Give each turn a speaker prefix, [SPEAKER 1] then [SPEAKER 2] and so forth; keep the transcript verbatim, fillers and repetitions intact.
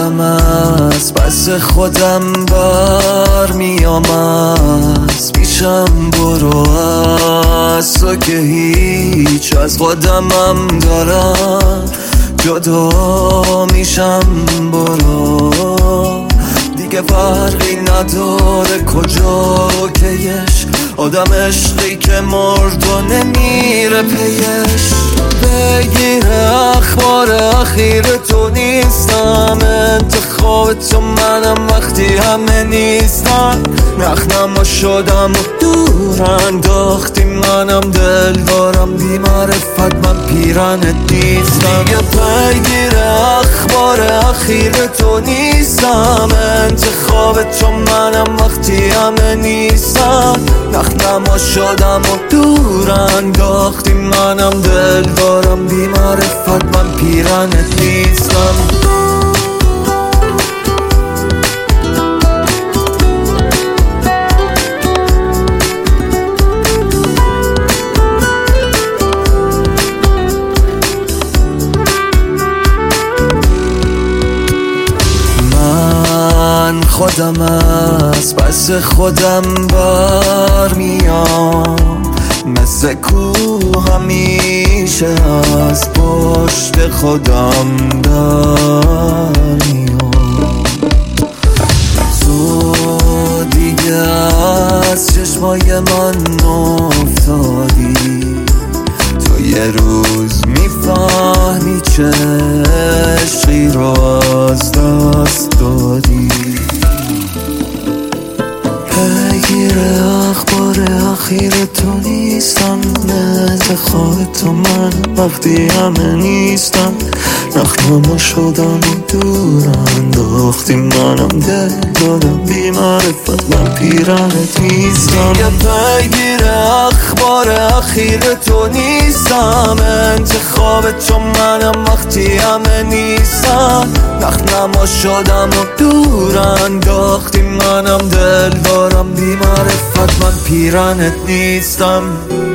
[SPEAKER 1] خودم از پس خودم بر میام، از پیشم برو، از تو که هیچ از خودمم دارم جدا میشم. برو دیگه فرقی نداره کجا که یش آدم عشقی که مرد و نمیره پیش. بگیر اخبار اخیر تو نیستم، انتخاب تو منم وقتی همه نیستن. نخنما شدم و دور انداختی منم، دل دارم بی معرفت من پیرنت نیستم. دیگه بگیر اخبار اخیر تو نیستم، انتخاب تو منم وقتی همه نیستن. نخنما شدم و دور انداختی منم، دل دارم بی معرفت من پیرنت نیستم. من خودم از پس خودم بر میام، مثل کوه همیشه از پشت خودم در میام. تو دیگه از چشمای من افتادی، تو یه روز میفهمی چه عشقی رو از دست دادی. بگیر اخبار اخیر تو نیستم، انتخاب تو من وقتی همه نیستم. نخنما شدم و دور انداختی منم، دل دادم بی معرفت من پیرنت نیستم. دیگه بگیر اخبار اخیر تو نیستم، انتخاب تو منم وقتی همه نیستن. نخنما شدم و دور انداختی منم، دل دارم بی معرفت من پیرنت نیستم.